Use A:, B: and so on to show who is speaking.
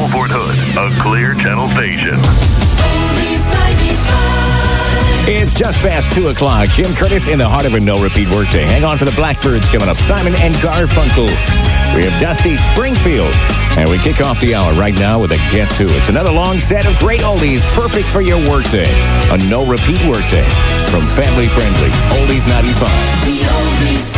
A: Fort Hood, a Clear Channel station.
B: It's just past 2 o'clock. Jim Curtis in the heart of a no-repeat workday. Hang on for the Blackbirds coming up. Simon and Garfunkel. We have Dusty Springfield. And we kick off the hour right now with a Guess Who. It's another long set of great oldies, perfect for your workday. A no-repeat workday from Family Friendly Oldies 95. The oldies.